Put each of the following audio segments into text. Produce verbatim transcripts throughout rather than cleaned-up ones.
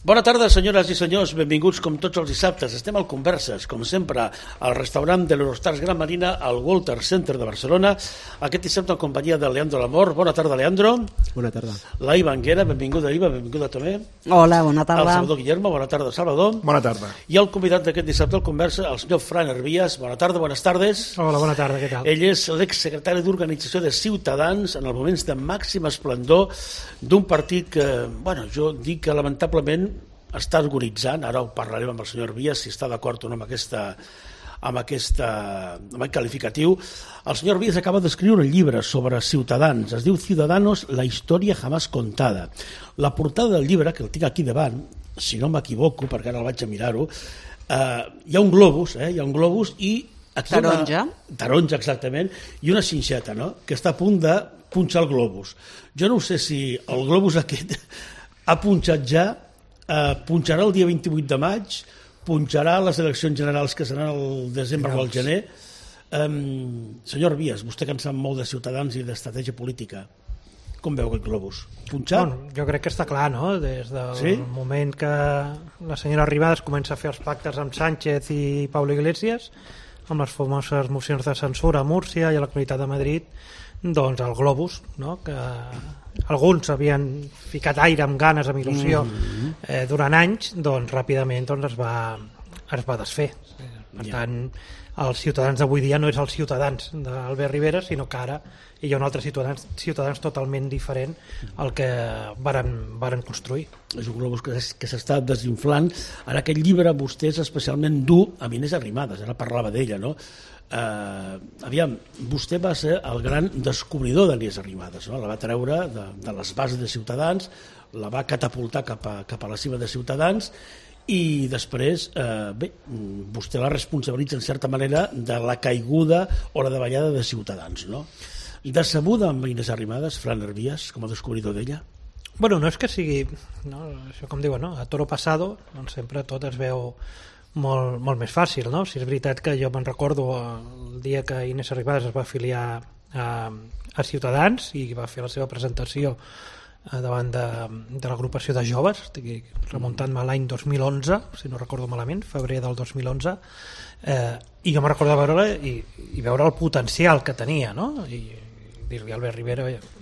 Bona tarda, senyores i senyors, benvinguts com tots els dissabtes. Estem al Converses, com sempre, al restaurant de l'Eurostars Gran Marina, al Walter Center de Barcelona. Aquest dissabte en companyia de Leandro Lamor. Bona tarda, Leandro. Bona tarda. La Iva Anguera, benvinguda, Iva, benvinguda també. Hola, bona tarda. El Salvador Guillermo, bona tarda, Salvador. Bona tarda. I el convidat d'aquest dissabte al Conversa, el senyor Fran Hervías. Bona tarda, bones tardes. Hola, bona tarda, què tal? Ell és l'exsecretari d'Organització de Ciutadans en els moments de màxim esplendor d'un partit que, bueno, jo dic que lamentablement està organitzant, ara ho parlarem amb el senyor Hervías si està d'acord o no amb aquesta amb aquesta amb aquest qualificatiu. El senyor Hervías acaba d'escriure un llibre sobre Ciutadans, es diu Ciudadanos, la història jamás contada. La portada del llibre, que el tinc aquí davant, si no m'equivoco, perquè ara el vaig a mirar-ho, eh, hi ha un globus, eh, hi ha un globus i aquí taronja. Una, taronja, exactament, i una xinxeta, no?, que està a punt de punxar el globus. Jo no sé si el globus aquest ha punxat ja, Uh, punxarà el dia vint-i-vuit de maig, punxarà les eleccions generals que seran el desembre o el gener. Um, senyor Hervías, vostè que en sap molt de Ciutadans i d'estratègia política, com veu aquest globus? Punxat? Bueno, jo crec que està clar, no? Des del sí? moment que la senyora Arrimadas comença a fer els pactes amb Sánchez i Pablo Iglesias, amb les famoses mocions de censura a Múrcia i a la Comunitat de Madrid, doncs el globus, no?, que alguns havien ficat aire amb ganes, amb il·lusió, eh, durant anys, doncs ràpidament doncs, es, va, es va desfer. Per tant, els ciutadans d'avui dia no és els ciutadans d'Albert Rivera, sinó que ara hi ha un altre ciutadans, ciutadans totalment diferent al que varen, varen construir. És un globus que, que s'està desinflant. En aquest llibre vostè és especialment dur a Inés Arrimadas, ara parlava d'ella, no? Uh, aviam, vostè va ser el gran descobridor d'Inés Arrimadas, no? La va treure de, de les bases de Ciutadans, la va catapultar cap a, cap a la cima de Ciutadans i després, uh, bé, vostè la responsabilitza en certa manera de la caiguda o la davallada de Ciutadans, no? Decebuda amb Inés Arrimadas, Fran Hervías, com a descobridor d'ella? Bueno, no és que sigui, no? Això com diuen, no? A toro passado, doncs sempre tot es veu molt, molt més fàcil, no? Si és veritat que jo me'n recordo el dia que Inés Arrimadas es va afiliar a, a Ciutadans i va fer la seva presentació davant de, de l'agrupació de joves, estic remuntant-me a l'any dos mil onze, si no recordo malament, febrer del dos mil onze, eh, i jo me'n recordo veure i, i veure el potencial que tenia, no? I, i dir-li a Albert Rivera,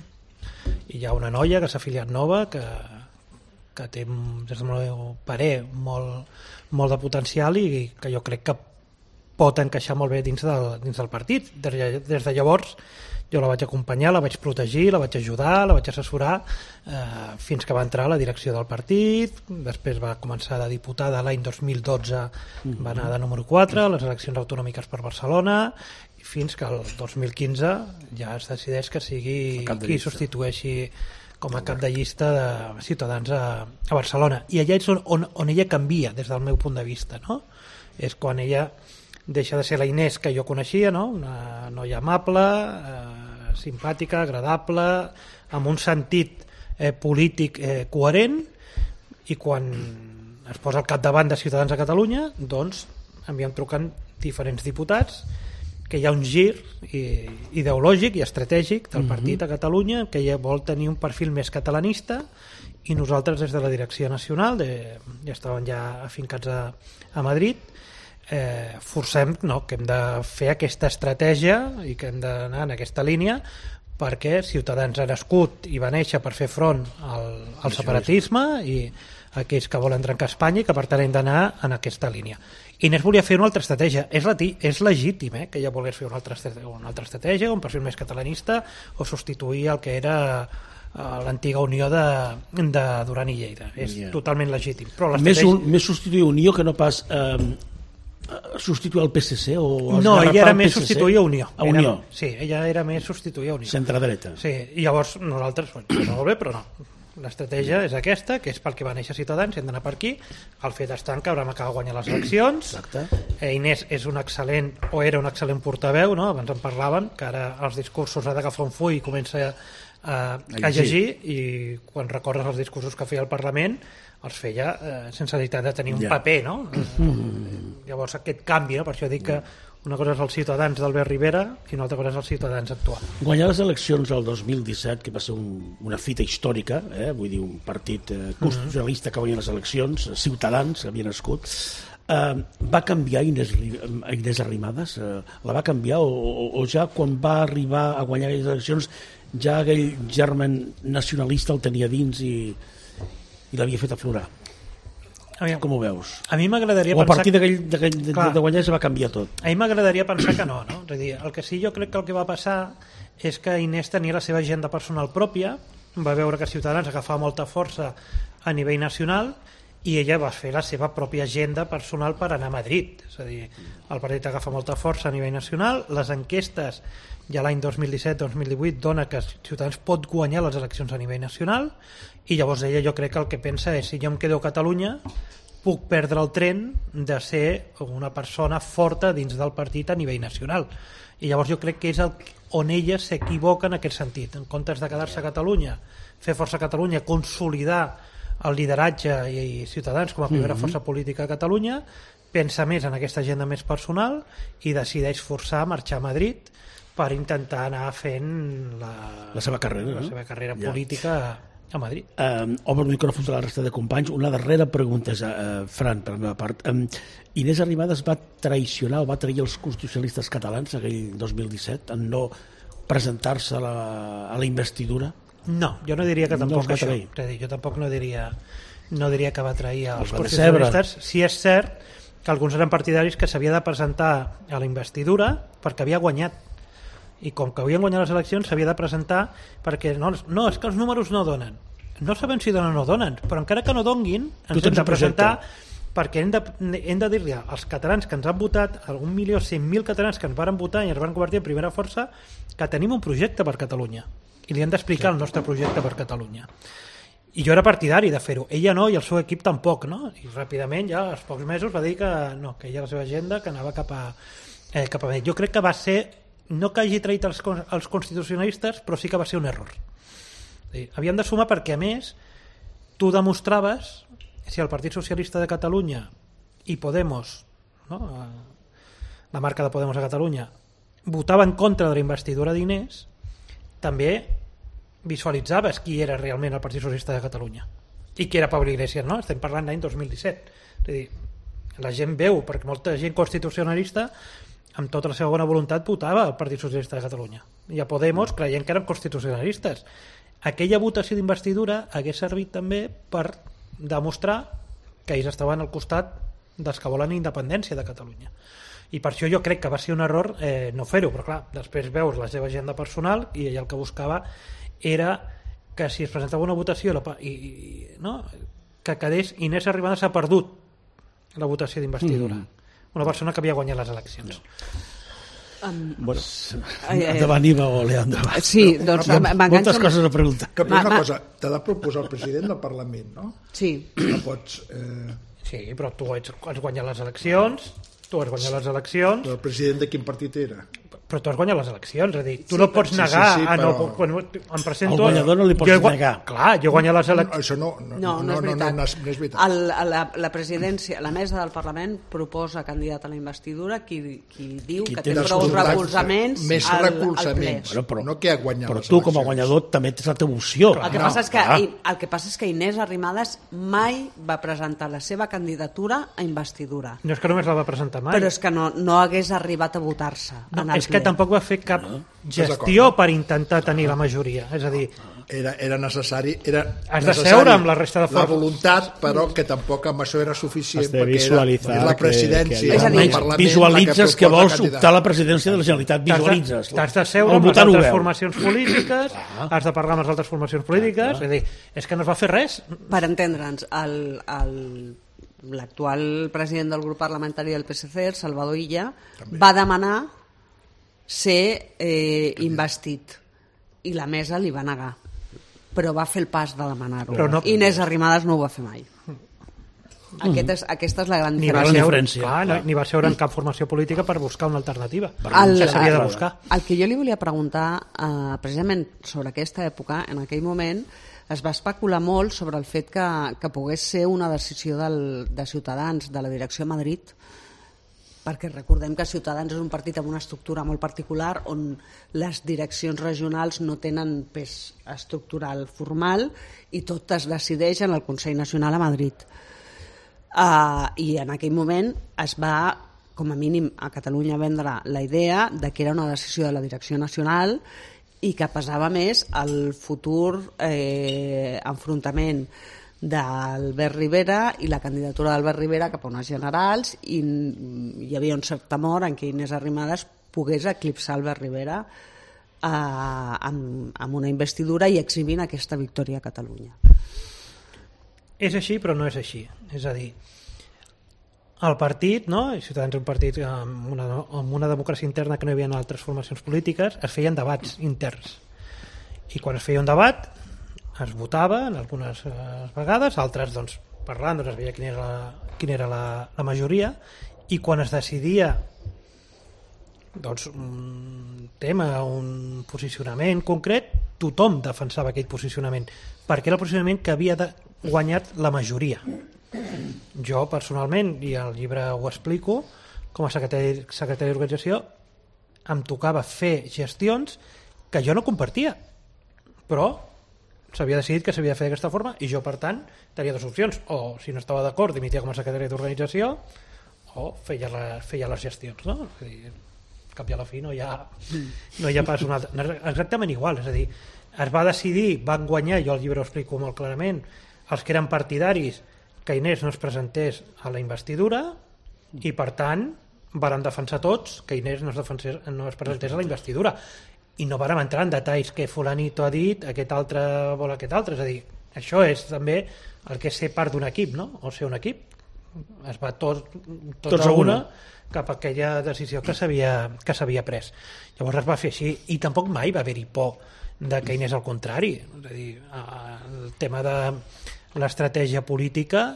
i hi ha una noia que s'ha afiliat nova, que, que té, des del meu parer, molt, molt de potencial i que jo crec que pot encaixar molt bé dins del, dins del partit. Des, des de llavors jo la vaig acompanyar, la vaig protegir, la vaig ajudar, la vaig assessorar eh, fins que va entrar a la direcció del partit. Després va començar de diputada l'any dos mil dotze, va anar de número quatre a les eleccions autonòmiques per Barcelona i fins que el dos mil quinze ja es decideix que sigui qui substitueixi com a cap de llista de Ciutadans a, a Barcelona. I allà és on, on, on ella canvia des del meu punt de vista, no? És quan ella deixa de ser la Inés que jo coneixia, no? Una noia amable, eh, simpàtica, agradable, amb un sentit eh, polític eh, coherent, i quan es posa al capdavant de Ciutadans a Catalunya, doncs enviem trucant diferents diputats, que hi ha un gir ideològic i estratègic del partit a Catalunya, que ella vol tenir un perfil més catalanista, i nosaltres des de la direcció nacional, de, ja estaven ja afincats a, a Madrid, eh, forcem, no, que hem de fer aquesta estratègia i que hem d'anar en aquesta línia, perquè Ciutadans ha nascut i va néixer per fer front al, al separatisme i aquells que volen trencar Espanya, i que per tant hem d'anar en aquesta línia. Inés volia fer una altra estratègia, és, lati, és legítim eh, que ella volgués fer una altra, una altra estratègia, un perfil més catalanista, o substituir el que era uh, l'antiga Unió de, de Duran i Lleida. És yeah. totalment legítim. Però més, un, més substituir Unió que no pas eh, substituir el P S C o no, ella era més substituir a Unió. A Unió. Era, sí, ella era més substituir a Unió. Centre-dreta. Sí, i llavors nosaltres, bueno, molt bé, però no. L'estratègia és aquesta, que és pel que va néixer Ciutadans, hem d'anar per aquí. El fet està que haurem acabat guanyant les eleccions. Eh, Inés és un excel·lent, o era un excel·lent portaveu, no? Abans en parlaven, que ara els discursos ha d'agafar un full i comença a, a llegir, i quan recordes els discursos que feia al Parlament els feia eh, sense necessitat de tenir un ja. paper, no? Mm. Llavors aquest canvi, no? Per això dic que una cosa és els Ciutadans d'Albert Rivera i una altra cosa és els Ciutadans actuals. Guanyar les eleccions del dos mil disset, que va ser un, una fita històrica, eh? Vull dir, un partit eh, constitucionalista que guanya les eleccions, Ciutadans, que havia nascut, eh, va canviar Inés, Inés Arrimadas? Eh, la va canviar o, o, o ja quan va arribar a guanyar les eleccions ja aquell germen nacionalista el tenia dins i, i l'havia fet aflorar? Aviam, com ho veus? A mi m'agradaria o a pensar... partir d'aquell, d'aquell, de, de guanyar es va canviar tot? A mi m'agradaria pensar que no, no? És a dir, el que sí jo crec que el que va passar és que Inés tenia la seva agenda personal pròpia, va veure que Ciutadans agafava molta força a nivell nacional i ella va fer la seva pròpia agenda personal per anar a Madrid. És a dir, el partit agafa molta força a nivell nacional, les enquestes ja l'any dos mil disset dos mil divuit dona que Ciutadans pot guanyar les eleccions a nivell nacional i llavors ella jo crec que el que pensa és si jo em quedo a Catalunya puc perdre el tren de ser una persona forta dins del partit a nivell nacional i llavors jo crec que és el, on ella s'equivoca en aquest sentit, en comptes de quedar-se a Catalunya, fer força a Catalunya, consolidar el lideratge i, i Ciutadans com a primera mm-hmm. força política a Catalunya, pensa més en aquesta agenda més personal i decideix forçar a marxar a Madrid per intentar anar fent la, la seva carrera, la no? seva carrera ja. política a Madrid. Um, obre el micròfon de la resta de companys. Una darrera pregunta, uh, Fran, per la meva part. Um, Inés Arrimadas va traicionar o va trair els constitucionalistes catalans aquell dos mil disset en no presentar-se a la, a la investidura? No, jo no diria que tampoc no això. És dir, jo tampoc no diria, no diria que va trair els, els constitucionalistes. Sí és cert que alguns eren partidaris que s'havia de presentar a la investidura perquè havia guanyat. I com que havien guanyat les eleccions s'havia de presentar perquè no, no, és que els números no donen, no sabem si donen o no donen, però encara que no donguin ens hem de presentar perquè hem de, hem de dir-li als catalans que ens han votat, un milió cent mil catalans que ens van votar i ens van convertir en primera força, que tenim un projecte per Catalunya i li hem d'explicar el nostre projecte per Catalunya. I jo era partidari de fer-ho, ella no i el seu equip tampoc, no? I ràpidament ja als pocs mesos va dir que no, que ella la seva agenda que anava cap a, eh, cap a... Jo crec que va ser no que hagi traït els, els constitucionalistes, però sí que va ser un error. Sí, havíem de sumar perquè, a més, tu demostraves si el Partit Socialista de Catalunya i Podemos, no? La marca de Podemos a Catalunya, votava en contra de la investidura d'Inés, també visualitzaves qui era realment el Partit Socialista de Catalunya i qui era Pablo Iglesias, no? Estem parlant d'any dos mil disset. És a dir, la gent veu, perquè molta gent constitucionalista amb tota la seva bona voluntat votava el Partit Socialista de Catalunya i a Podemos creient que eren constitucionalistes. Aquella votació d'investidura hagués servit també per demostrar que ells estaven al costat dels que volen independència de Catalunya i per això jo crec que va ser un error eh, no fer-ho, però clar, després veus la seva agenda personal i ella el que buscava era que si es presentava una votació i, i, no? que quedés Inés Arrimadas ha perdut la votació d'investidura mm. una persona que havia guanyat les eleccions. Um, bueno, endavant Iva o Leandro. Sí, doncs moltes coses a preguntar. Que una ma, cosa, t'ha de proposar el president del Parlament, no? Sí. No pots... Eh... Sí, però tu has, has guanyat les eleccions, tu has guanyat les eleccions... Però el president de quin partit era? Però tu has guanyat les eleccions, és a dir, tu sí, no pots negar... Sí, sí, sí, però... a no, quan em presento, el guanyador no li pots jo, negar. Clar, jo he guanyat les eleccions... No, això no, no, no, no, no, és veritat. No, no, no és veritat. El, la, la presidència, la mesa del Parlament proposa candidat a la investidura qui, qui diu qui que té prou recolzaments més al, recolzaments, al ple. bueno, però, no que ha guanyat però les tu eleccions. Com a guanyador també tens la teva opció. El que, no, passa és que, el que passa és que Inés Arrimadas mai va presentar la seva candidatura a investidura. No és que només la va presentar mai. Però és que no, no hagués arribat a votar-se. No, és ple. Que tampoc va fer cap no. gestió per intentar tenir la majoria. És a dir, era, era necessari era has de seure amb la resta de forces. La voluntat, però que tampoc amb això era suficient perquè era la presidència que, que és a dir, visualitzes que, que vols optar a la presidència de la Generalitat, visualitzes. T'has de seure amb les altres formacions polítiques, has de parlar amb les altres formacions polítiques, és a dir, és que no es va fer res. Per entendre'ns, el, el, l'actual president del grup parlamentari del P S C, el Salvador Illa, també va demanar ser eh, investit i la mesa li va negar, però va fer el pas de demanar-ho. No... Inés Arrimadas no ho va fer mai. Aquest és, aquesta és la gran Ni va, Gran seure, diferència, clar, clar. no, ni va seure en cap formació política per buscar una alternativa. El- que s'havia de el- buscar. El que jo li volia preguntar, eh, precisament sobre aquesta època, en aquell moment, es va especular molt sobre el fet que, que pogués ser una decisió del, de Ciutadans, de la direcció a Madrid, perquè recordem que Ciutadans és un partit amb una estructura molt particular on les direccions regionals no tenen pes estructural formal i tot es decideix en el Consell Nacional a Madrid. Uh, I en aquell moment es va, com a mínim a Catalunya, vendre la idea de que era una decisió de la direcció nacional i que pesava més el futur eh, enfrontament d'Albert Rivera i la candidatura d'Albert Rivera cap a unes generals, i hi havia un cert temor en què Inés Arrimadas pogués eclipsar Albert Rivera eh, amb, amb una investidura i exhibint aquesta victòria a Catalunya. És així, però no és així. És a dir, el partit, no? Ciutadans és un partit amb una, amb una democràcia interna que no hi havia en altres formacions polítiques, es feien debats interns. I quan es feia un debat, es votava en algunes eh, vegades, altres doncs, parlant, doncs es veia quina era, la, quina era la, la majoria, i quan es decidia doncs, un tema, un posicionament concret, tothom defensava aquell posicionament, perquè era el posicionament que havia de guanyat la majoria. Jo, personalment, i al llibre ho explico, com a secretari, secretari d'organització, em tocava fer gestions que jo no compartia, però s'havia decidit que s'havia de fer d'aquesta forma i jo, per tant, tenia dues opcions: o, si no estava d'acord, dimitia com a secretari d'organització, o feia, la, feia les gestions, no? És a dir, cap i a la fi no hi ha, no hi ha pas una altra. Exactament igual, és a dir, es va decidir, van guanyar, jo al llibre ho explico molt clarament, els que eren partidaris que Inés no es presentés a la investidura i, per tant, varen defensar tots que Inés no es, defensés, no es presentés a la investidura. I no vàrem entrar en detalls que fulanito ha dit, aquest altre vol aquest altre. És a dir, això és també el que és ser part d'un equip, no? O ser un equip. Es va tot, tots, tots a una cap a aquella decisió que s'havia que s'havia pres. Llavors es va fer així, i tampoc mai va haver-hi por de que Inés al contrari. És a dir, el tema de l'estratègia política,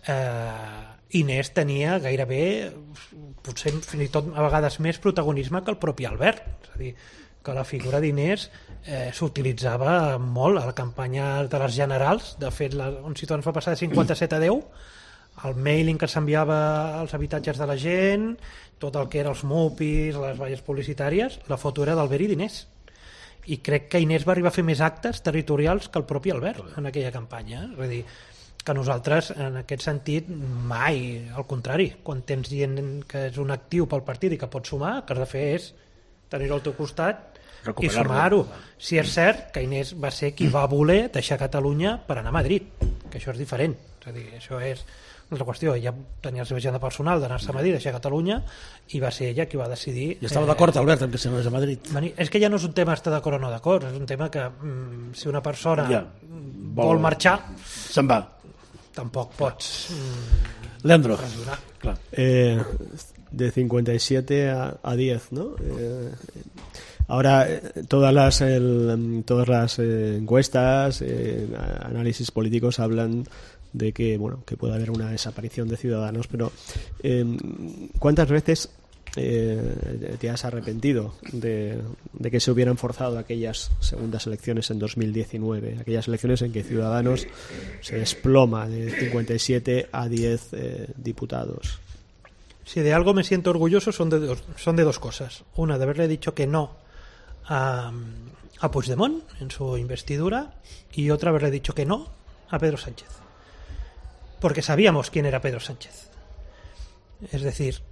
eh, Inés tenia gairebé, potser fins i tot a vegades més protagonisme que el propi Albert. És a dir, que la figura d'Inés eh, s'utilitzava molt a la campanya de les generals. De fet, la, on Ciutadans va passar de cinquanta-set a deu, el mailing que s'enviava als habitatges de la gent, tot el que era els mupis, les valles publicitàries, la foto era d'Albert i d'Inés. I crec que Inés va arribar a fer més actes territorials que el propi Albert en aquella campanya. És a dir, que nosaltres, en aquest sentit, mai, al contrari, quan tens gent que és un actiu pel partit i que pot sumar, el que has de fer és tenir-ho al teu costat i sumar-ho. Si és cert que Inés va ser qui va voler deixar Catalunya per anar a Madrid, que això és diferent. És a dir, això és una altra qüestió. Ella tenia la seva agenda personal d'anar-se a Madrid, deixar Catalunya, i va ser ella qui va decidir... I estava eh, d'acord, Albert, amb que se n'anés a Madrid. venir. És que ja no és un tema estar d'acord o no d'acord, és un tema que mm, si una persona Ja. vol, vol marxar, Se'n va. tampoc pots... Mm, Leandro. pressionar. Clar. Eh, de cincuenta y siete a, a diez, ¿no? Eh, ahora eh, todas las el, todas las eh, encuestas, eh, análisis políticos hablan de que bueno que puede haber una desaparición de Ciudadanos, pero eh, ¿cuántas veces eh, te has arrepentido de, de que se hubieran forzado aquellas segundas elecciones en dos mil diecinueve, aquellas elecciones en que Ciudadanos se desploma de cincuenta y siete a diez eh, diputados? Si de algo me siento orgulloso son de dos, son de dos cosas. Una, de haberle dicho que no a, a Puigdemont en su investidura, y otra, haberle dicho que no a Pedro Sánchez. Porque sabíamos quién era Pedro Sánchez. Es decir,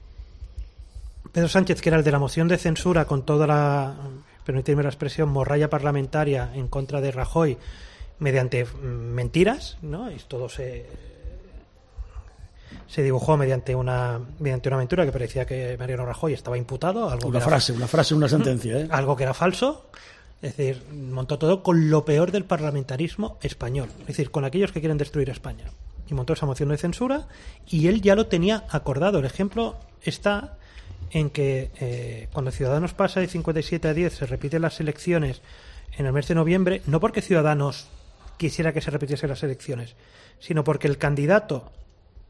Pedro Sánchez, que era el de la moción de censura con toda la, permíteme la expresión, morralla parlamentaria en contra de Rajoy mediante mentiras, ¿no? Y todo se... se dibujó mediante una mediante una aventura que parecía que Mariano Rajoy estaba imputado, algo Una que frase, era, una frase, una sentencia, ¿eh? algo que era falso. Es decir, montó todo con lo peor del parlamentarismo español, es decir, con aquellos que quieren destruir España, y montó esa moción de censura, y él ya lo tenía acordado. El ejemplo está en que eh, cuando Ciudadanos pasa de cincuenta y siete a diez, se repiten las elecciones en el mes de noviembre, no porque Ciudadanos quisiera que se repitiesen las elecciones, sino porque el candidato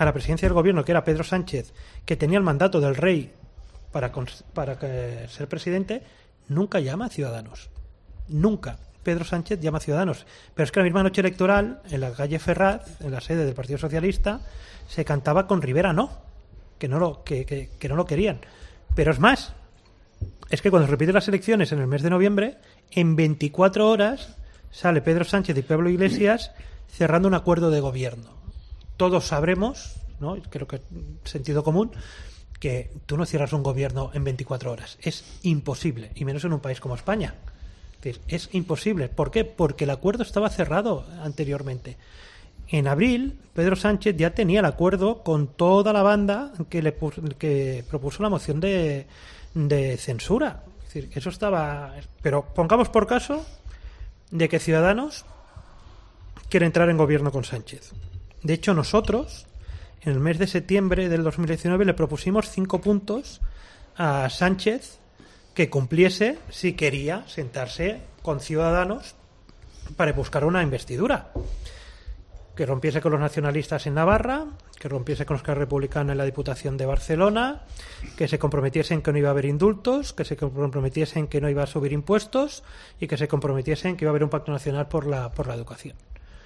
a la presidencia del gobierno, que era Pedro Sánchez, que tenía el mandato del rey para, para que, ser presidente, nunca llama a Ciudadanos. Nunca. Pedro Sánchez llama a Ciudadanos. Pero es que la misma noche electoral, en la calle Ferraz, en la sede del Partido Socialista, se cantaba con Rivera no, que no lo, que, que, que no lo querían. Pero es más, es que cuando se repiten las elecciones en el mes de noviembre, en veinticuatro horas sale Pedro Sánchez y Pablo Iglesias cerrando un acuerdo de gobierno. Todos sabremos, ¿no? Creo que es sentido común, que tú no cierras un gobierno en veinticuatro horas. Es imposible, y menos en un país como España. Es decir, es imposible. ¿Por qué? Porque el acuerdo estaba cerrado anteriormente. En abril, Pedro Sánchez ya tenía el acuerdo con toda la banda que le que propuso la moción de, de censura. Es decir, eso estaba... Pero pongamos por caso de que Ciudadanos quiere entrar en gobierno con Sánchez. De hecho, nosotros, en el mes de septiembre del dos mil diecinueve, le propusimos cinco puntos a Sánchez que cumpliese si quería sentarse con Ciudadanos para buscar una investidura. Que rompiese con los nacionalistas en Navarra, que rompiese con los republicanos en la Diputación de Barcelona, que se comprometiese en que no iba a haber indultos, que se comprometiese en que no iba a subir impuestos y que se comprometiese en que iba a haber un pacto nacional por la, por la educación.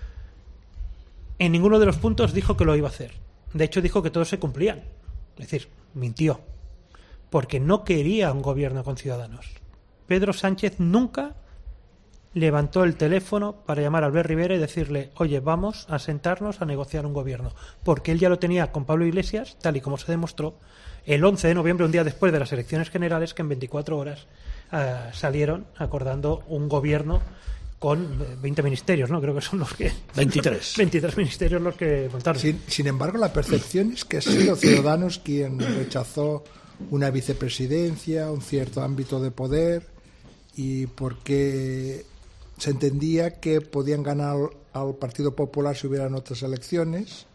En ninguno de los puntos dijo que lo iba a hacer. De hecho, dijo que todos se cumplían. Es decir, mintió. Porque no quería un gobierno con Ciudadanos. Pedro Sánchez nunca levantó el teléfono para llamar a Albert Rivera y decirle, oye, vamos a sentarnos a negociar un gobierno. Porque él ya lo tenía con Pablo Iglesias, tal y como se demostró, el once de noviembre, un día después de las elecciones generales, que en veinticuatro horas uh, salieron acordando un gobierno con veinte ministerios, ¿no? Creo que son los que... veintitrés. veintitrés ministerios los que montaron. Sin, sin embargo, la percepción es que ha sido Ciudadanos quien rechazó una vicepresidencia, un cierto ámbito de poder, y porque se entendía que podían ganar al Partido Popular si hubieran otras elecciones,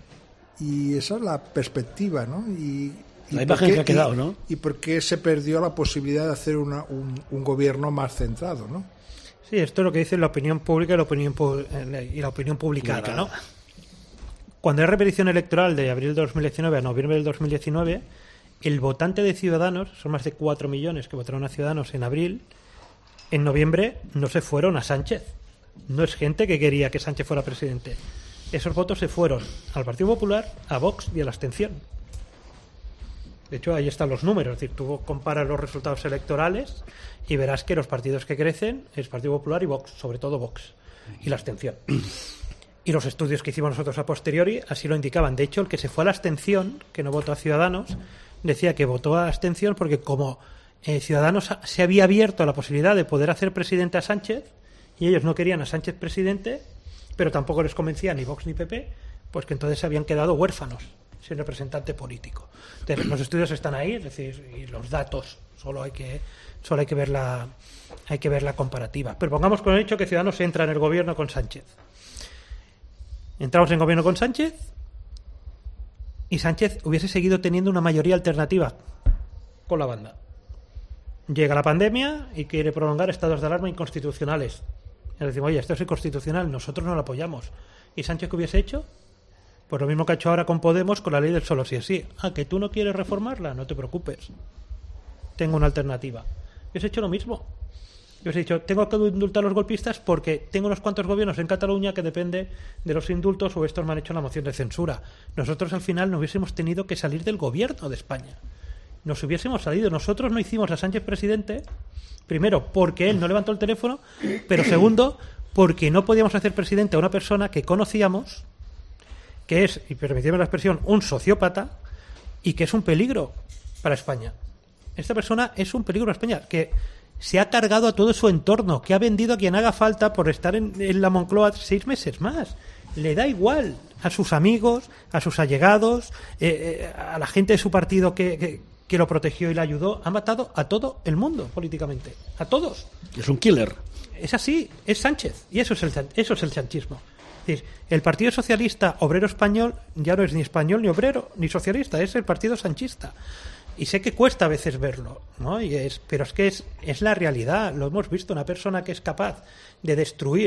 y esa es la perspectiva, ¿no? Y, y la imagen qué, que ha quedado, y, ¿no? Y por qué se perdió la posibilidad de hacer una, un, un gobierno más centrado, ¿no? Sí, esto es lo que dice la opinión pública y la opinión, y la opinión publicada, publicada, ¿no? Cuando hay repetición electoral de abril de dos mil diecinueve a noviembre del dos mil diecinueve, el votante de Ciudadanos, son más de cuatro millones que votaron a Ciudadanos en abril, en noviembre no se fueron a Sánchez. No es gente que quería que Sánchez fuera presidente. Esos votos se fueron al Partido Popular, a Vox y a la abstención. De hecho, ahí están los números. Es decir, tú comparas los resultados electorales y verás que los partidos que crecen es Partido Popular y Vox, sobre todo Vox, y la abstención. Y los estudios que hicimos nosotros a posteriori así lo indicaban. De hecho, el que se fue a la abstención, que no votó a Ciudadanos, decía que votó a la abstención porque como eh, Ciudadanos se había abierto a la posibilidad de poder hacer presidente a Sánchez, y ellos no querían a Sánchez presidente, pero tampoco les convencía ni Vox ni P P, pues que entonces se habían quedado huérfanos sin representante político. Entonces, los estudios están ahí, es decir, y los datos, solo hay que solo hay que ver la hay que ver la comparativa. Pero pongamos con el hecho que Ciudadanos entra en el gobierno con Sánchez. Entramos en gobierno con Sánchez y Sánchez hubiese seguido teniendo una mayoría alternativa con la banda. Llega la pandemia y quiere prolongar estados de alarma inconstitucionales. Y decimos, oye, esto es inconstitucional, nosotros no lo apoyamos. ¿Y Sánchez qué hubiese hecho? Pues lo mismo que ha hecho ahora con Podemos con la ley del solo sí es sí. Ah, que tú no quieres reformarla, no te preocupes. Tengo una alternativa. Yo hubiese hecho lo mismo. Yo os he dicho, tengo que indultar a los golpistas porque tengo unos cuantos gobiernos en Cataluña que depende de los indultos o estos me han hecho la moción de censura. Nosotros al final no hubiésemos tenido que salir del gobierno de España. Nos hubiésemos salido. Nosotros no hicimos a Sánchez presidente, primero, porque él no levantó el teléfono, pero segundo, porque no podíamos hacer presidente a una persona que conocíamos, que es, y permitidme la expresión, un sociópata y que es un peligro para España. Esta persona es un peligro para España, que se ha cargado a todo su entorno, que ha vendido a quien haga falta por estar en, en la Moncloa seis meses más. Le da igual a sus amigos, a sus allegados, eh, eh, a la gente de su partido que, que, que lo protegió y le ayudó. Ha matado a todo el mundo políticamente, a todos. Es un killer. Es así, es Sánchez, y eso es el, eso es el sanchismo. Es decir, el Partido Socialista Obrero Español ya no es ni español ni obrero ni socialista, es el Partido Sanchista. Y sé que cuesta a veces verlo, ¿no? Y es, pero es que es, es la realidad, lo hemos visto, una persona que es capaz de destruir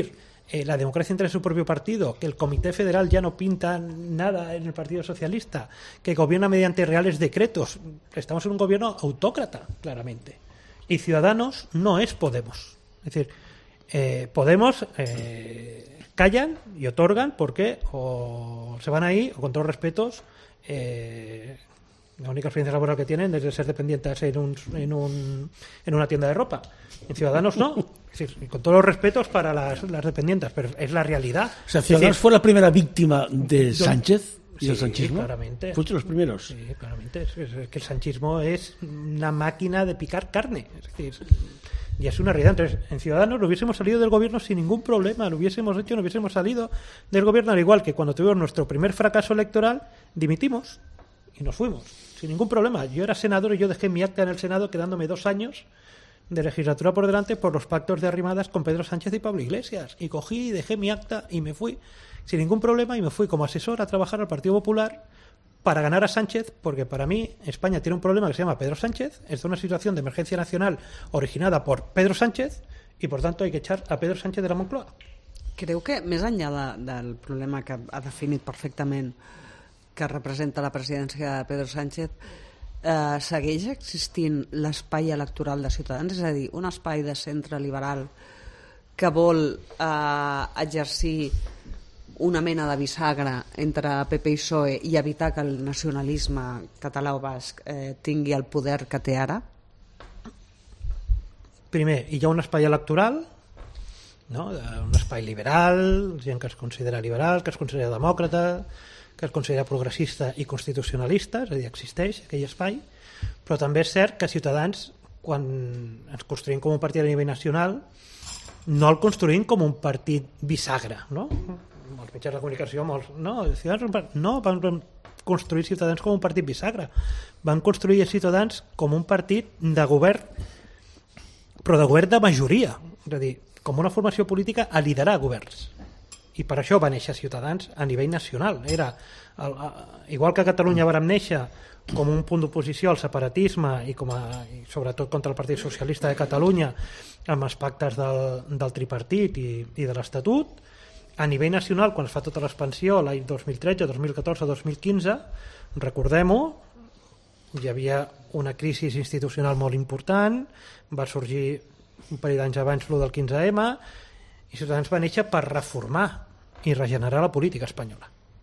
eh, la democracia entra en su propio partido, que el Comité Federal ya no pinta nada en el Partido Socialista, que gobierna mediante reales decretos. Estamos en un gobierno autócrata, claramente. Y Ciudadanos no es Podemos. Es decir, eh, Podemos eh, callan y otorgan porque o se van ahí, o con todos los respetos, eh, la única experiencia laboral que tienen es de ser dependientes en, un, en, un, en una tienda de ropa. En Ciudadanos no. Es decir, con todos los respetos para las, las dependientes, pero es la realidad. O sea, Ciudadanos decir, fue la primera víctima de Sánchez y sí, el sanchismo. Claramente. Fuiste los primeros. Sí, claramente. Es, es, es que el sanchismo es una máquina de picar carne. Es decir, y es una realidad. Entonces, en Ciudadanos lo hubiésemos salido del gobierno sin ningún problema, lo hubiésemos hecho, no hubiésemos salido del gobierno, al igual que cuando tuvimos nuestro primer fracaso electoral, dimitimos y nos fuimos, sin ningún problema. Yo era senador y yo dejé mi acta en el Senado quedándome dos años de legislatura por delante por los pactos de arrimadas con Pedro Sánchez y Pablo Iglesias. Y cogí y dejé mi acta y me fui sin ningún problema y me fui como asesor a trabajar al Partido Popular para ganar a Sánchez, porque para mí España tiene un problema que se llama Pedro Sánchez, es una situación de emergencia nacional originada por Pedro Sánchez y por tanto hay que echar a Pedro Sánchez de la Moncloa. Creu que, més enllà de, del problema que ha definit perfectament que representa la presidència de Pedro Sánchez, eh, segueix existint l'espai electoral de Ciutadans, és a dir, un espai de centre liberal que vol eh, exercir una mena de bisagra entre P P i P S O E i evitar que el nacionalisme català o basc eh, tingui el poder que té ara? Primer, hi ha un espai electoral, no? Un espai liberal, gent que es considera liberal, que es considera demòcrata, que es considera progressista i constitucionalista, és a dir, existeix aquell espai, però també és cert que Ciutadans, quan ens construïm com un partit a nivell nacional, no el construïm com un partit bisagra, no? Els mitjans de comunicació, molts, no, Ciutadans, no, van construir Ciutadans com un partit bisagra, van construir Ciutadans com un partit de govern, però de govern de majoria, és a dir, com una formació política a liderar governs. I per això va néixer Ciutadans a nivell nacional. Era, el, igual que a Catalunya vàrem néixer com un punt d'oposició al separatisme i, com a, i sobretot contra el Partit Socialista de Catalunya amb els pactes del, del tripartit i, i de l'Estatut, a nivell nacional, quan es fa tota l'expansió l'any dos mil tretze, dos mil catorze, dos mil quinze, recordem-ho, hi havia una crisi institucional molt important, va sorgir un parell d'anys abans lo del quinze ema, i Ciutadans va néixer per reformar i regenerar la política espanyola.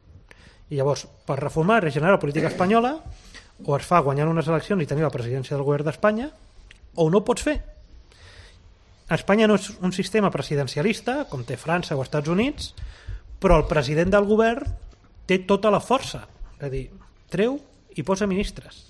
I llavors, per reformar i regenerar la política espanyola, o es fa guanyant unes eleccions i tenir la presidència del govern d'Espanya, o no ho pots fer. Espanya no és un sistema presidencialista, com té França o Estats Units, però el president del govern té tota la força. És a dir, treu i posa ministres.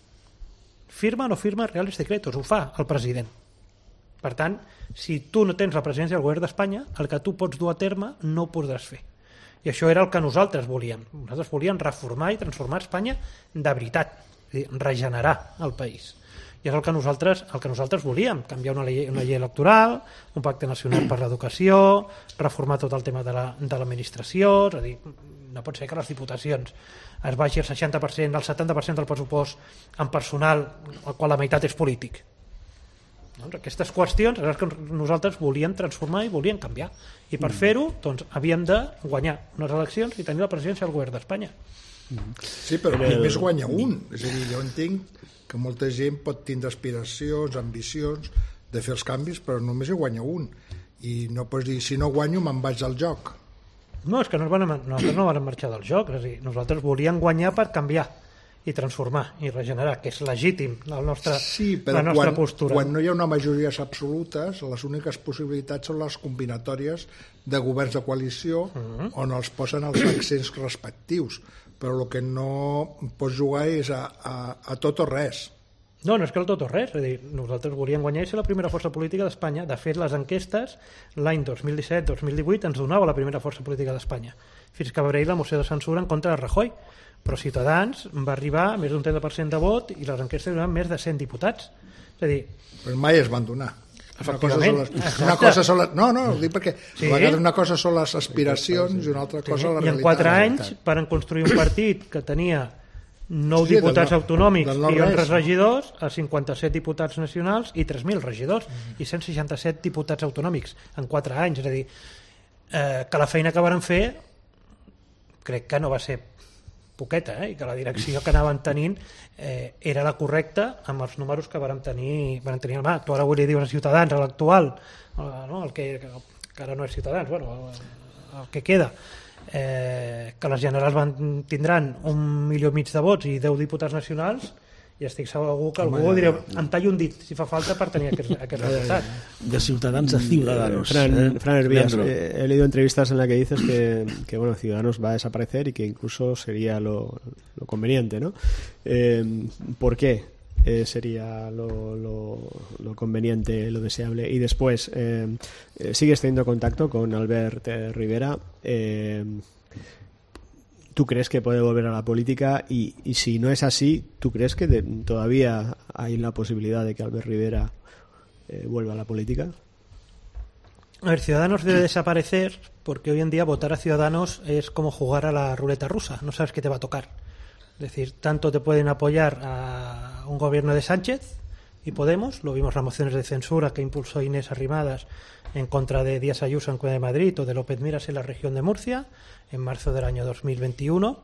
Firma o no firma reals decretos, ho fa el president. Per tant, si tu no tens la presidència del govern d'Espanya, el que tu pots dur a terme no ho podràs fer. I això era el que nosaltres volíem. Nosaltres volíem reformar i transformar Espanya de veritat, és a dir, regenerar el país. I és el que nosaltres, el que nosaltres volíem, canviar una llei, una llei electoral, un pacte nacional per l'educació, reformar tot el tema de l'administració, la, és a dir, no pot ser que les diputacions es vagi el seixanta per cent, el setanta per cent del pressupost en personal, el qual la meitat és polític. Doncs aquestes qüestions les que nosaltres volíem transformar i volíem canviar, i per fer-ho doncs, havíem de guanyar unes eleccions i tenir la presidència del govern d'Espanya. Sí, però només guanya un, és a dir, jo entenc que molta gent pot tindre aspiracions, ambicions de fer els canvis, però només hi guanya un, i no pots dir, si no guanyo me'n vaig al joc. No, és que no van, nosaltres no van marxar del joc, és a dir, nosaltres volíem guanyar per canviar i transformar i regenerar, que és legítim la nostra, sí, però la nostra quan, postura. Quan no hi ha una majories absolutes, les úniques possibilitats són les combinatòries de governs de coalició, uh-huh, on els posen els accents respectius, però el que no pots jugar és a, a, a tot o res. No, no és que el tot o res, és a dir, nosaltres volíem guanyar i ser la primera força política d'Espanya. De fet, les enquestes l'any dos mil disset dos mil divuit ens donava la primera força política d'Espanya, fins que va haver la moció de censura en contra de Rajoy. Però Ciutadans va arribar a més d'un trenta per cent de vot i les enquestes eren més de cent diputats. És a dir... Però mai es van donar. Una cosa Efectivament. són les, una cosa són les, no, no, ho dic perquè Sí. a vegades una cosa són les aspiracions i una altra cosa Sí, la i realitat. en quatre la anys realitat. varen construir un partit que tenia nou Sí, del diputats no- autonòmics del no i onze res. regidors, a cinquanta-set diputats nacionals i tres mil regidors, i cent seixanta-set diputats autonòmics en quatre anys. És a dir, eh, que la feina que varen fer crec que no va ser poqueta, eh? I que la direcció que anaven tenint eh, era la correcta amb els números que varen tenir, varen tenir al mà. Tu ara avui li dius a Ciutadans, a l'actual, no? el que, que ara no és Ciutadans, bueno, el, el que queda, eh, que les generals van, tindran un milió i mig de vots i deu diputats nacionals, i estic segur que algú dirà, em tallo un dit si fa falta per tenir aquest, aquest resultat. De Ciudadanos a Ciudadanos. Fran, eh, Fran Hervías, eh, he leído entrevistas en las que dices que, que bueno, Ciudadanos va a desaparecer y que incluso sería lo, lo conveniente, ¿no? Eh, ¿Por qué eh, sería lo, lo, lo conveniente, lo deseable? Y después, eh, eh, ¿sigues teniendo contacto con Albert eh, Rivera? Eh, ¿Tú crees que puede volver a la política? Y, y si no es así, ¿tú crees que de, todavía hay la posibilidad de que Albert Rivera eh, vuelva a la política? A ver, Ciudadanos debe desaparecer porque hoy en día votar a Ciudadanos es como jugar a la ruleta rusa, no sabes qué te va a tocar. Es decir, tanto te pueden apoyar a un gobierno de Sánchez y Podemos, lo vimos en las mociones de censura que impulsó Inés Arrimadas en contra de Díaz Ayuso en Comunidad de Madrid o de López Miras en la región de Murcia en marzo del año dos mil veintiuno,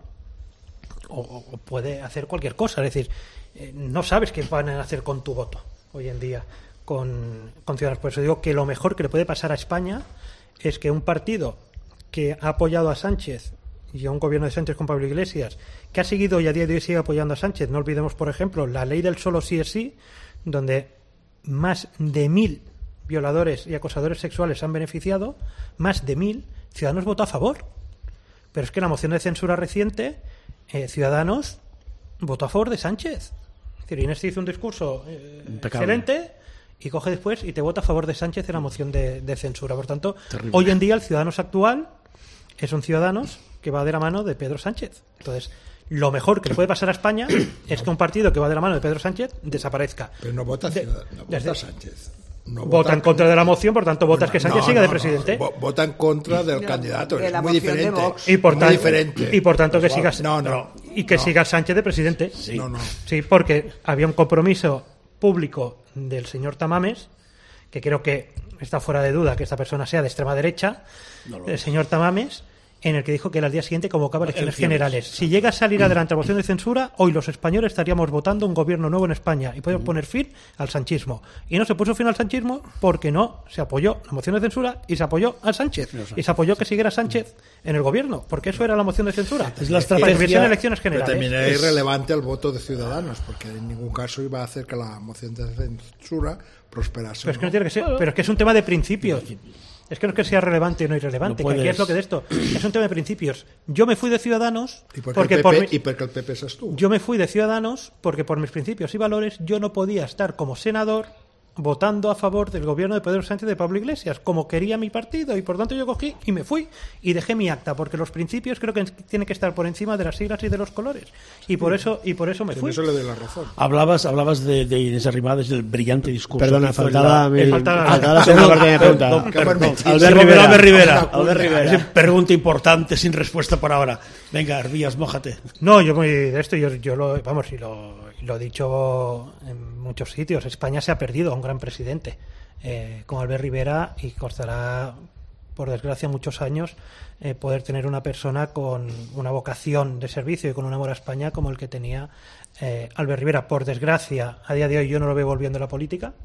o, o puede hacer cualquier cosa, es decir, eh, no sabes qué van a hacer con tu voto hoy en día con, con Ciudadanos. Por eso digo que lo mejor que le puede pasar a España es que un partido que ha apoyado a Sánchez y a un gobierno de Sánchez con Pablo Iglesias, que ha seguido y a día de hoy sigue apoyando a Sánchez, no olvidemos, por ejemplo, la ley del solo sí es sí, donde más de mil violadores y acosadores sexuales se han beneficiado, más de mil, Ciudadanos votó a favor. Pero es que en la moción de censura reciente, eh, Ciudadanos votó a favor de Sánchez. Es decir, Inés hizo un discurso eh, excelente y coge después y te vota a favor de Sánchez en la moción de, de censura. Por tanto, terrible. Hoy en día el Ciudadanos actual es un Ciudadanos que va de la mano de Pedro Sánchez. Entonces, lo mejor que le puede pasar a España es que un partido que va de la mano de Pedro Sánchez desaparezca. Pero no vota, de, no vota desde, Sánchez. No vota, vota en contra de la moción, por tanto votas bueno, que Sánchez no, siga no, de no, presidente. No, vota en contra del no, candidato, de es muy diferente. Y por, muy tan, diferente. y por tanto que siga no, no, y que no. siga Sánchez de presidente. Sí. No, no. Sí, porque había un compromiso público del señor Tamames, que creo que está fuera de duda que esta persona sea de extrema derecha, no el señor Tamames, en el que dijo que él al día siguiente convocaba elecciones generales. Si llega a salir adelante la moción de censura, hoy los españoles estaríamos votando un gobierno nuevo en España y podemos poner fin al sanchismo. Y no se puso fin al sanchismo porque no se apoyó la moción de censura y se apoyó a Sánchez. Y se apoyó que siguiera Sánchez en el gobierno, porque eso era la moción de censura. Es la estrategia en elecciones generales. Pero también es irrelevante el voto de Ciudadanos, porque en ningún caso iba a hacer que la moción de censura prosperase. Pero es que no tiene que ser, pero es que es un tema de principios. Es que no es que sea relevante o no irrelevante, no que aquí es lo que de esto. Es un tema de principios. Yo me fui de Ciudadanos ¿Y porque, porque el P P, por mi, y porque el P P se estuvo. Yo me fui de Ciudadanos porque por mis principios y valores yo no podía estar como senador votando a favor del gobierno de Pedro Sánchez de Pablo Iglesias, como quería mi partido, y por tanto yo cogí y me fui y dejé mi acta, porque los principios creo que tienen que estar por encima de las siglas y de los colores, y por eso y por eso me fui. Eso le doy la razón. Hablabas, hablabas de, de Inés Arrimadas, del brillante discurso. Perdona, faltaba, la, mi, faltaba, faltaba la segunda parte de mi pregunta. No, perdón, Albert Rivera. Albert Rivera. Albert Rivera. Pregunta importante, sin respuesta por ahora. Venga, Hervías, mójate. No, yo muy de esto, yo, yo lo, vamos, y lo, lo he dicho en muchos sitios. España se ha perdido a un gran presidente eh, con Albert Rivera, y costará, por desgracia, muchos años eh, poder tener una persona con una vocación de servicio y con un amor a España como el que tenía eh, Albert Rivera. Por desgracia, a día de hoy yo no lo veo volviendo a la política,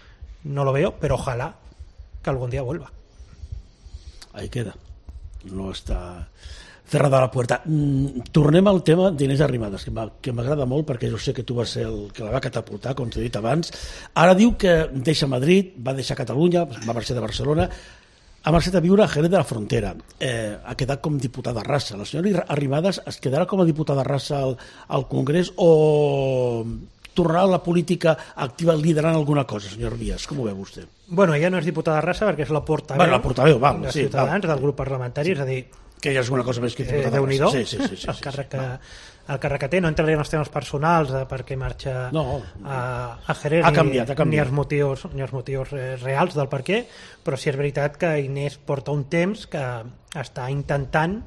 no lo veo, pero ojalá que algún día vuelva. Ahí queda. No està cerrada la puerta. Mm, tornem al tema d'Inés Arrimadas, que m'agrada molt perquè jo sé que tu vas ser el que la va catapultar, com t'he dit abans. Ara diu que deixa Madrid, va deixar Catalunya, va marxar de Barcelona, ha marxat a viure a Jerez de la Frontera. Eh, ha quedat com diputada rasa. La senyora Arrimadas es quedarà com a diputada rasa al, al Congrés o tornarà a la política activa liderant alguna cosa, senyor Vías? Com ho veu vostè? Bueno, ella no és diputada rasa perquè és la portaveu, bueno, la portaveu val, de sí, Ciutadans, val. del grup parlamentari, sí. És a dir, que ja és una cosa més que diputada eh, rasa. Sí, sí, sí, sí, el, sí, càrrec sí, que, el càrrec que té. No entraré en els temes personals de per què marxa no, a, a Jerez, ha canviat, ni, ha canviat. ni els motius, ni els motius eh, reals del per què, però sí és veritat que Inés porta un temps que està intentant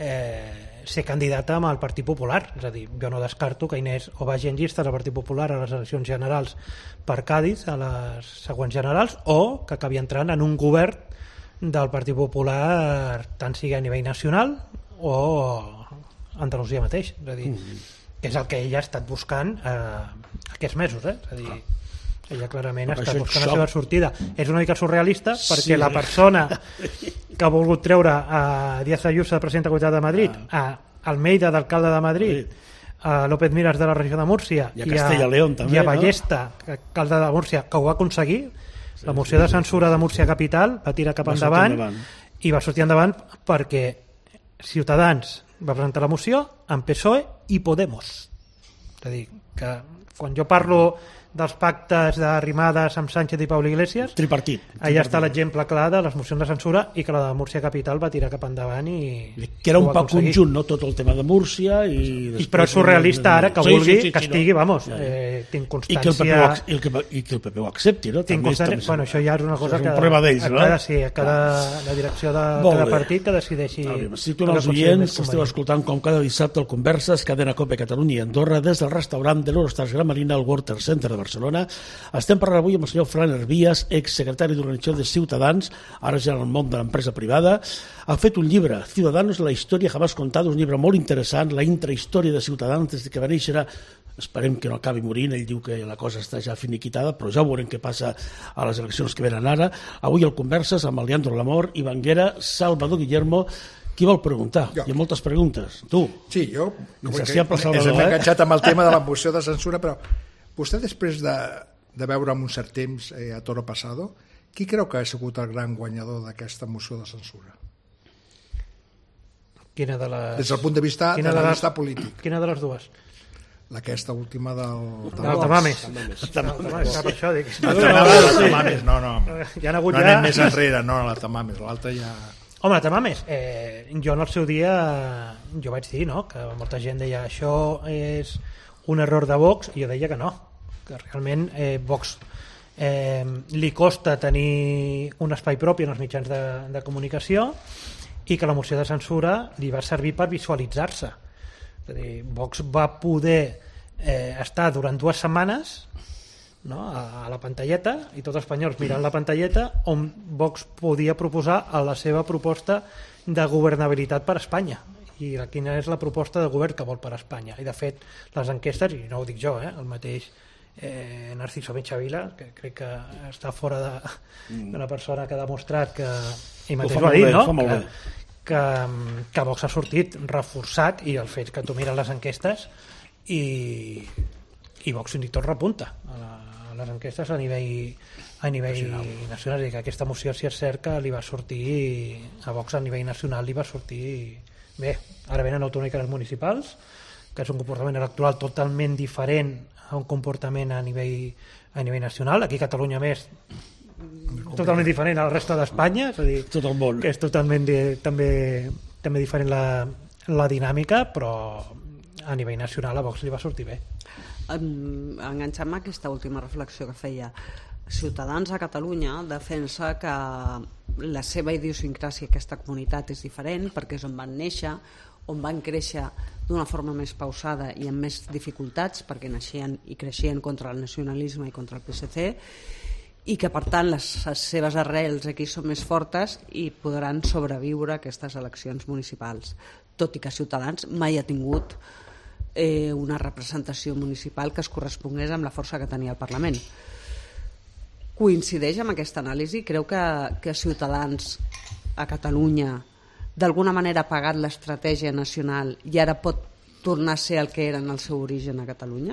eh, ser candidata amb el Partit Popular. És a dir, jo no descarto que Inés o vagi en llistes al Partit Popular a les eleccions generals per Càdiz, a les següents generals, o que acabi entrant en un govern del Partit Popular, tant sigui a nivell nacional o Andalusia mateix, és a dir, mm. és el que ella ha estat buscant eh, aquests mesos, eh? És a dir, ella clarament ha estat buscant la seva sortida. És una mica surrealista perquè sí. la persona que ha volgut treure a Díaz Ayuso de president de la Comunitat de Madrid, a Almeida d'alcalde de Madrid, a López Miras de la regió de Múrcia i a, i a, León, també, i a Ballesta, no? alcalde de Múrcia, que ho va aconseguir. Sí, la moció sí, de censura de Múrcia Capital va tirar cap va endavant, endavant i va sortir endavant perquè Ciutadans va presentar la moció amb P S O E i Podemos. És a dir, que quan jo parlo dels pactes d'Arrimades amb Sánchez i Pablo Iglesias, tripartit, tripartit. Allà està l'exemple clar de les mocions de censura i que la de Múrcia Capital va tirar cap endavant i que era un poc conjunt, no? Tot el tema de Múrcia i, I però és surrealista ara que sí, vulgui sí, sí, sí, que estigui, no. vamos, eh, tinc constància... I que el P P ho, i el que, i que el P P ho accepti, no? Tinc constància, bueno, això ja és una cosa és que... un problema d'ells, no? Cada, sí, cada, la direcció de cada partit que decideixi... Si tu els oients esteu escoltant com cada dissabte el Converses, Cadena Cope Catalunya i Andorra, des del restaurant de l'Eurostars Gran Marina al Water Center de Barcelona. Estem parlant avui amb el senyor Fran Hervías, exsecretari d'Organització de Ciutadans, ara ja en el món de l'empresa privada. Ha fet un llibre, Ciudadanos, la història jamás contada, un llibre molt interessant, la intrahistòria de Ciutadans des que va néixer. Esperem que no acabi morint, ell diu que la cosa està ja finiquitada, però ja veurem què passa a les eleccions que venen ara. Avui el Converses amb el Leandro Lamor, Ivanguera, Salvador Guillermo. Qui vol preguntar? Jo. Hi ha moltes preguntes. Tu? Sí, jo. Ens hem enganxat amb el tema de la moció de censura, però vostè després de, de veure en un cert temps eh, a Toro Pasado, qui creu que ha sigut el gran guanyador d'aquesta moció de censura? Quina de les... Des del punt de vista, de la vista polític. Quina de les dues? Aquesta última del... Del Tamames. El Tamames, per això dic. El Tamames, no, no. Ja han hagut no ja... anem més enrere, no, la Tamames, l'altra ja... Home, Tamames, eh, jo en el seu dia jo vaig dir, no?, que molta gent deia això és un error de Vox, i jo deia que no, que realment eh, Vox eh, li costa tenir un espai propi en els mitjans de, de comunicació i que la moció de censura li va servir per visualitzar-se. És a dir, Vox va poder eh, estar durant dues setmanes, no?, a, a la pantalleta, i tots els espanyols mirant la pantalleta, on Vox podia proposar a la seva proposta de governabilitat per a Espanya i quina és la proposta de govern que vol per a Espanya. I de fet les enquestes, i no ho dic jo, eh, el mateix eh, Narciso Michavila, que crec que està fora d'una de, persona que ha demostrat que ell mateix ho ha dit, bé, no?, que, que, que Vox ha sortit reforçat, i el fet que tu mires les enquestes i, i Vox fins i tot repunta a, la, a les enquestes a nivell, a nivell nacional. nacional. I que aquesta moció, si és cert, que li va sortir a Vox a nivell nacional, li va sortir bé. Ara venen autonòmiques municipals, que és un comportament electoral totalment diferent a un comportament a nivell, a nivell nacional. Aquí a Catalunya més totalment diferent a la resta d'Espanya, és a dir, tot el món. Que és totalment també, també diferent la, la dinàmica, però a nivell nacional a Vox li va sortir bé. Enganxant-me a aquesta última reflexió que feia, Ciutadans a Catalunya defensa que la seva idiosincràsia, aquesta comunitat, és diferent perquè és on van néixer, on van créixer d'una forma més pausada i amb més dificultats, perquè naixien i creixien contra el nacionalisme i contra el P S C, i que per tant les, les seves arrels aquí són més fortes i podran sobreviure a aquestes eleccions municipals, tot i que Ciutadans mai ha tingut eh, una representació municipal que es correspongués amb la força que tenia el Parlament. Coincideix amb aquesta anàlisi? Creu que, que Ciutadans a Catalunya d'alguna manera ha pagat l'estratègia nacional i ara pot tornar a ser el que era en el seu origen a Catalunya?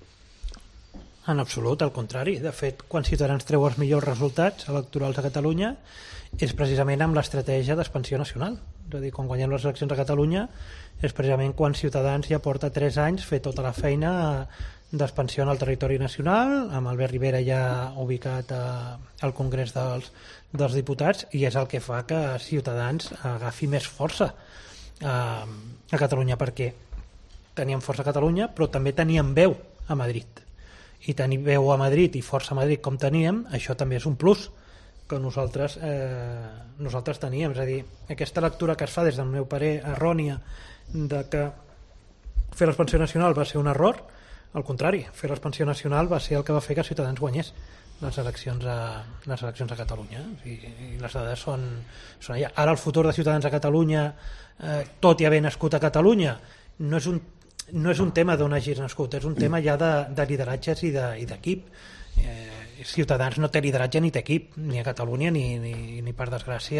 En absolut, al contrari. De fet, quan Ciutadans treu els millors resultats electorals a Catalunya és precisament amb l'estratègia d'expansió nacional. És a dir, quan guanyem les eleccions a Catalunya és precisament quan Ciutadans ja porta tres anys fer tota la feina d'expansió en el territori nacional, amb Albert Rivera ja ubicat a, al Congrés dels, dels Diputats, i és el que fa que Ciutadans agafi més força a, a Catalunya, perquè teníem força a Catalunya però també teníem veu a Madrid, i tenir veu a Madrid i força a Madrid com teníem, això també és un plus que nosaltres, eh, nosaltres teníem. És a dir, aquesta lectura que es fa des del meu parer errònia de que fer l'expansió nacional va ser un error al contrari, fer l'expansió nacional va ser el que va fer que Ciutadans guanyés les eleccions a, les eleccions a Catalunya. I, i les dades són, són allà. Ara el futur de Ciutadans a Catalunya, eh, tot i haver nascut a Catalunya, no és un, no és un tema d'on hagis nascut, és un tema ja de, de lideratges i d'equip. De, eh, Ciutadans no té lideratge ni té equip, ni a Catalunya ni, ni, ni per desgràcia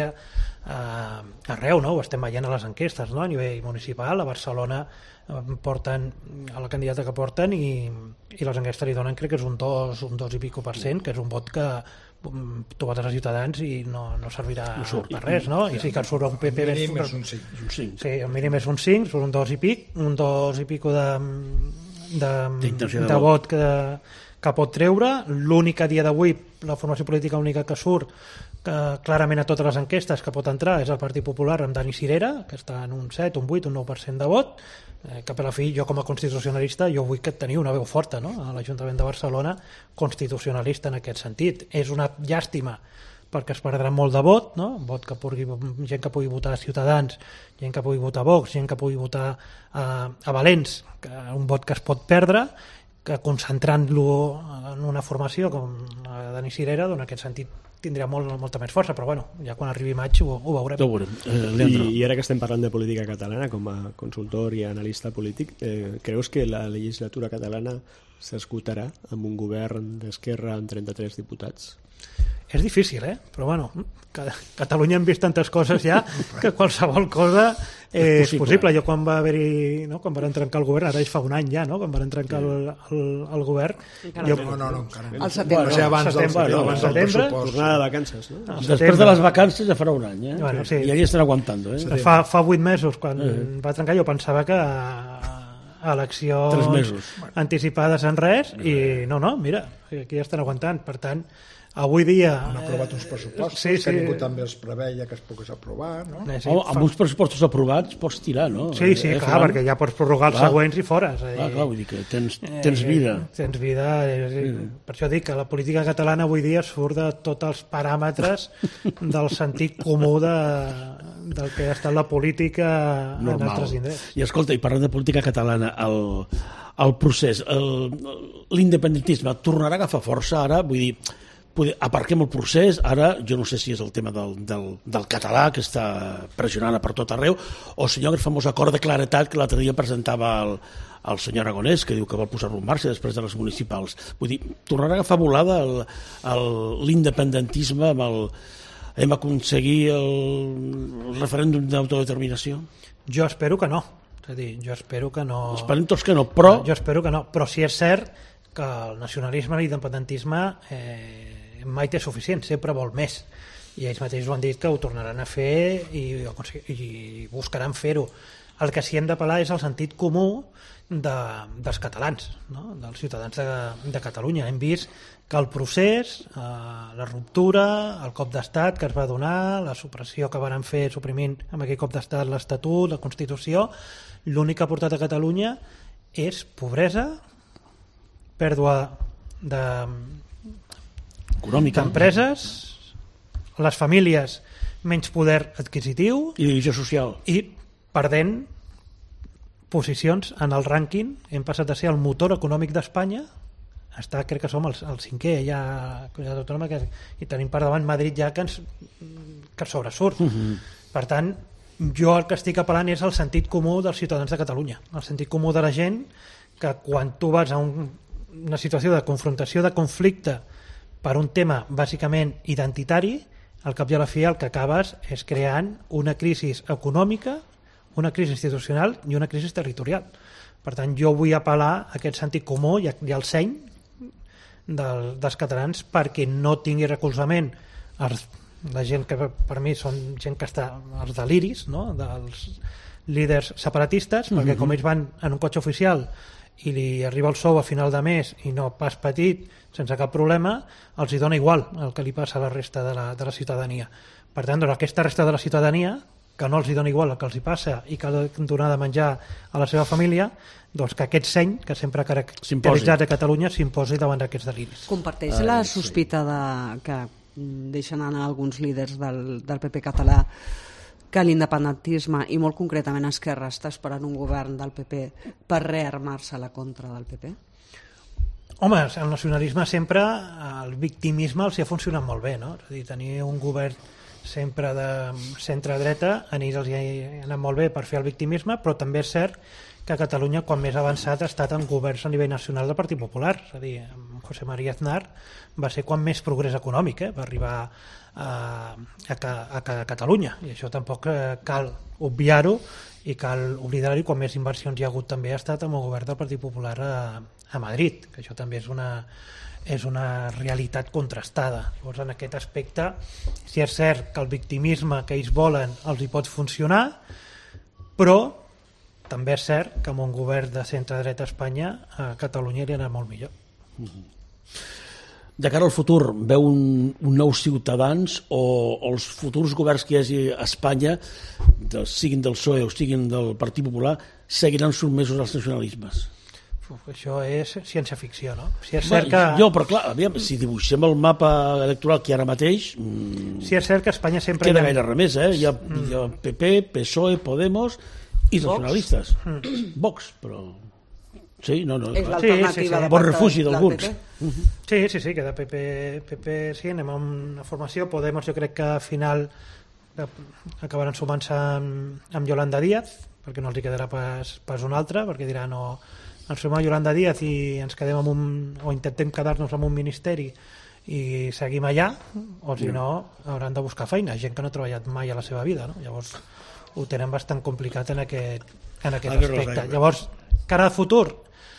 eh, arreu, no? Ho estem veient a les enquestes, no? A nivell municipal, a Barcelona porten a la candidata que porten i, i les enquestes li donen, crec que és un dos, un dos i pico per cent, que és un vot que tu votes a Ciutadans i no, no servirà no per res, no? I sí que surt un P P... El mínim és un cinc. Sí, el mínim és un cinc, surt un dos i pic, un dos i pico de, de, de, de vot que, que pot treure. L'únic a dia d'avui, la formació política única que surt, que clarament a totes les enquestes que pot entrar és el Partit Popular amb Dani Cirera, que està en un set, un vuit, un nou per cent de vot, eh, que per la fi jo com a constitucionalista jo vull que teniu una veu forta, no? A l'Ajuntament de Barcelona, constitucionalista en aquest sentit. És una llàstima perquè es perdrà molt de vot, no? Vot que pugui, gent que pugui votar a Ciutadans, gent que pugui votar a Vox, gent que pugui votar a, a Valents, que un vot que es pot perdre, que concentrant-lo en una formació com la de Dani Cirera, en aquest sentit tindria molt, molta més força, però bueno, ja quan arribi maig ho, ho veurem. Ho veurem. Eh, I, I ara que estem parlant de política catalana, com a consultor i analista polític, eh, creus que la legislatura catalana s'esgotarà amb un govern d'esquerra amb trenta-tres diputats? És difícil, eh? Però bueno, a Catalunya hem vist tantes coses ja que qualsevol cosa eh, és possible. Jo quan va haver-hi, no? Quan van trencar el govern, ara ja fa un any ja, no? Quan van trencar el, el, el govern... Jo... No, no, no, encara no. Al setembre. Va ser abans del, setembre, no, abans del setembre. pressupost. Tornada de vacances, no? Al Després setembre. de les vacances ja farà un any, eh? Bueno, sí. I allà estan aguantando, eh? Fa, fa vuit mesos, quan Eh. va trencar, jo pensava que eleccions Tres mesos. anticipades en res, i no, no, mira, aquí ja estan aguantant. Per tant, avui dia... Han aprovat uns pressupostos sí, sí. que ningú també els preveia que es pogués aprovar, no? Eh, sí, Oh, fa- amb uns pressupostos aprovats pots tirar, no? Sí, sí, Eh, clar, Ferran? perquè ja pots prorrogar els Clar. següents i fora. És a dir, Clar, clar, vull dir que tens, tens eh, vida. Tens vida. Eh, per això dic que la política catalana avui dia surt de tots els paràmetres del sentit comú de, del que ha estat la política en Normal. altres indrets. I escolta, i parlant de política catalana, el, el procés, el- l'independentisme tornarà a agafar força ara? Vull dir, poder- aparquem el procés, ara jo no sé si és el tema del, del, del català que està pressionant per tot arreu, o si no el famós acord de claretat que l'altre dia presentava el, el senyor Aragonès, que diu que vol posar-lo en marxa després de les municipals. Vull dir, tornarà a agafar volada el- el- l'independentisme amb el... Hem aconseguit el, el referèndum d'autodeterminació? Jo espero que no. És a dir, jo espero que no... Esperem tots que no, però... Jo espero que no, però sí és cert que el nacionalisme i l'independentisme eh, mai té suficient, sempre vol més. I ells mateixos ho han dit que ho tornaran a fer i, i buscaran fer-ho. El que sí hem d'apel·lar és el sentit comú de, dels catalans, no? Dels ciutadans de, de Catalunya. Hem vist que el procés, eh, la ruptura, el cop d'estat que es va donar, la supressió que van fer suprimint amb aquell cop d'estat l'Estatut, la Constitució, l'únic que ha portat a Catalunya és pobresa, pèrdua de Econòmica. d'empreses, les famílies menys poder adquisitiu I divisió social. i perdent posicions en el rànquing. Hem passat a ser el motor econòmic d'Espanya, està, crec que som el, el cinquè ja, comunitat autònoma, que, i tenim per davant Madrid ja que ens que sobresurt. Uh -huh. Per tant, jo el que estic apel·lant és el sentit comú dels ciutadans de Catalunya, el sentit comú de la gent, que quan tu vas a un, una situació de confrontació, de conflicte per un tema bàsicament identitari, al cap i a la fi el que acabes és creant una crisi econòmica, una crisi institucional i una crisi territorial. Per tant, jo vull apel·lar a aquest sentit comú i, i al seny del, dels catalans perquè no tingui recolzament els, la gent que per mi són gent que està als deliris, no? Dels líders separatistes, perquè com ells van en un cotxe oficial i li arriba el sou a final de mes i no pas petit, sense cap problema, els hi dona igual el que li passa a la resta de la, de la ciutadania. Per tant, doncs, aquesta resta de la ciutadania, que no els hi dona igual el que els hi passa i que ha de donar de menjar a la seva família, doncs que aquest seny, que sempre ha caracteritzat a Catalunya, s'imposi davant d'aquests deliris. Comparteix la sospita de, que deixen anar alguns líders del, del P P català que l'independentisme, i molt concretament Esquerra, està esperant un govern del P P per rearmar-se a la contra del P P? Home, el nacionalisme sempre, el victimisme els hi ha funcionat molt bé, no? És a dir, tenir un govern sempre de centre-dreta, a ells els hi ha anat molt bé per fer el victimisme, però també és cert que a Catalunya, quan més avançat, ha estat en governs a nivell nacional del Partit Popular. És a dir, amb José María Aznar va ser quan més progrés econòmic eh, va arribar a, a, a, a Catalunya, i això tampoc eh, cal obviar-ho i cal oblidar-ho. Quan més inversions hi ha hagut també ha estat amb el govern del Partit Popular a, a Madrid, que això també és una, és una realitat contrastada. Llavors, en aquest aspecte, si és cert que el victimisme que ells volen els hi pot funcionar, però també és cert que amb un govern de centre-dreta a Espanya, a Catalunya li ha anat molt millor. De cara al futur, veu un, un nou Ciutadans o, o els futurs governs que hi hagi a Espanya, de, siguin del P S O E o siguin del Partit Popular, seguiran sotmesos als nacionalismes? Uf, això és ciència-ficció, no? Si és cert que... Jo, però clar, aviam, si dibuixem el mapa electoral que hi ha ara mateix... Mmm, si és cert que a Espanya sempre... Queda hi ha... gaire res més, eh? Hi ha, mm. hi ha P P, P S O E, Podemos... i nacionalistes. Mm. Vox, però... Sí, no, no. És l'alternativa sí, sí, sí. de bon refugi d'alguns. Uh-huh. Sí, sí, sí, queda P P, P P sí, anem a una formació. Podemos, jo crec que al final acabaran sumant-se amb, amb Yolanda Díaz, perquè no els hi quedarà pas, pas un altre, perquè diran no, ens sumem a Yolanda Díaz i ens quedem amb un, o intentem quedar-nos amb un ministeri i seguim allà, o si no hauran de buscar feina, gent que no ha treballat mai a la seva vida, no? Llavors ho tenen bastant complicat en aquest, en aquest aspecte. Llavors, cara al futur,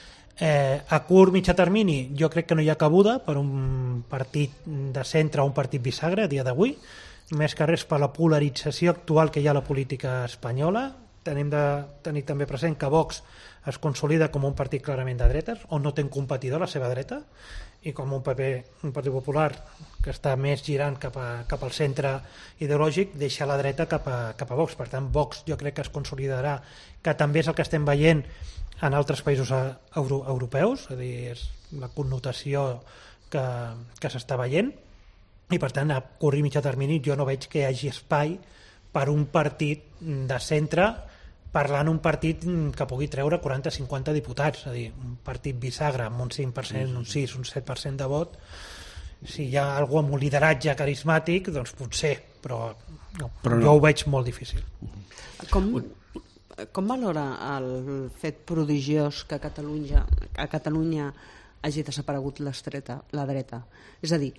eh, a curt, mitjà termini, jo crec que no hi ha cabuda per un partit de centre o un partit bisagra a dia d'avui, més que res per la polarització actual que hi ha a la política espanyola. Tenim de tenir també present que Vox es consolida com un partit clarament de dretes, on no té un competidor a la seva dreta, i com un P P, un Partit Popular que està més girant cap, a, cap al centre ideològic, deixa la dreta cap a, cap a Vox. Per tant, Vox jo crec que es consolidarà, que també és el que estem veient en altres països euro, europeus, és a dir, és la connotació que, que s'està veient, i per tant, a curt i mitjà termini jo no veig que hi hagi espai per un partit de centre parlant un partit que pugui treure quaranta a cinquanta diputats, és a dir, un partit bisagra amb un cinc per cent, un sis, un set per cent de vot. Si hi ha algú amb un lideratge carismàtic, doncs potser, però, no, però no. Jo ho veig molt difícil. Com, com valora el fet prodigiós que a Catalunya, a Catalunya hagi desaparegut l'estreta, la dreta? És a dir,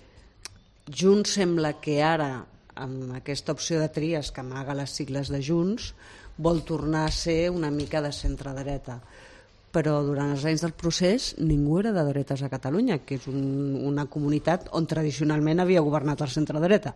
Junts sembla que ara, amb aquesta opció de tries que amaga les sigles de Junts, vol tornar a ser una mica de centre-dreta, però durant els anys del procés ningú era de dretes a Catalunya, que és un, una comunitat on tradicionalment havia governat el centre-dreta,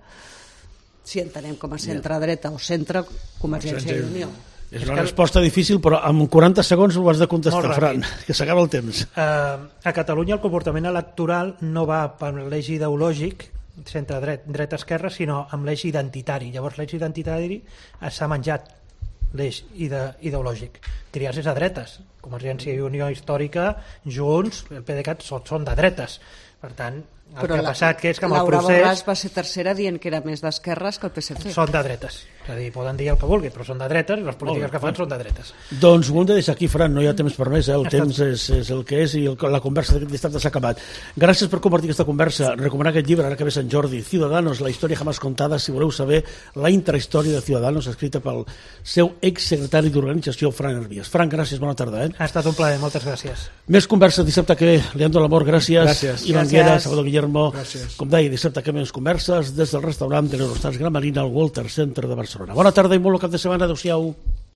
si entenem com a centre-dreta o centre Convergència i Unió. És una resposta difícil, però en quaranta segons ho has de contestar, Fran, que s'acaba el temps. Uh, a Catalunya el comportament electoral no va per l'eix ideològic centre-dret, dret-esquerra, sinó amb l'eix identitari. Llavors l'eix identitari s'ha menjat l'eix ide ideològic. Trias és a dretes. Convergència i Unió històrica, Junts, el PDeCAT són, són de dretes. Per tant, el Però que ha passat que és que amb el procés... Laura Borràs va ser tercera dient que era més d'esquerres que el P S C. Són de dretes. És a dir, poden dir el que vulguin, però són de dretes i les polítiques que fan són de dretes. Doncs ho hem de deixar aquí, Fran, no hi ha temps per més, eh? El temps és, és el que és i el, la conversa d'aquest dissabte s'ha acabat. Gràcies per compartir aquesta conversa. Recomanar aquest llibre, ara que ve Sant Jordi, Ciudadanos, la història jamás contada, si voleu saber la intrahistòria de Ciudadanos, escrita pel seu exsecretari d'organització, Fran Hervías. Fran, gràcies, bona tarda. Eh? Ha estat un plaer, moltes gràcies. Més conversa dissabte que ve. Leandro Lamor, gràcies. Gràcies. Ivan Guerra, Salvador Guillermo. Gràcies. Com deia, dissabte que més converses des del restaurant de l'Eurostars Gran Marina al Walter Center de Barcelona. Bona tarda i molt bon cap de setmana. Adéu-siau.